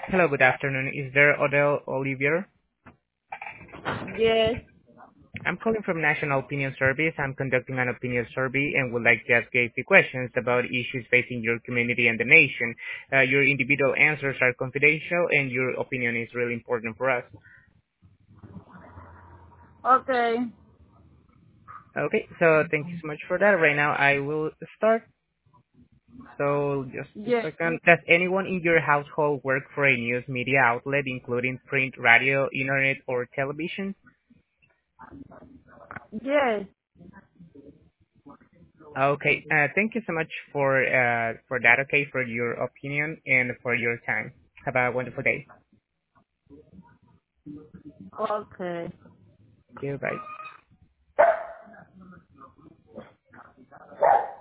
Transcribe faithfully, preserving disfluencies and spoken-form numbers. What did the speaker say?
Hello, good afternoon. Is there Odell Olivier? Yes, I'm calling from National Opinion Service. I'm conducting an opinion survey and would like to ask you a few questions about issues facing your community and the nation. Uh, your individual answers are confidential and your opinion is really important for us. okay, Okay, so thank you so much for that. Right now I will start. So just a yes, second. Does anyone in your household work for a news media outlet, including print, radio, internet, or television? yes, Okay. Uh, thank you so much for uh, for that. Okay, for your opinion and for your time. Have a wonderful day. okay. Thank you. Bye.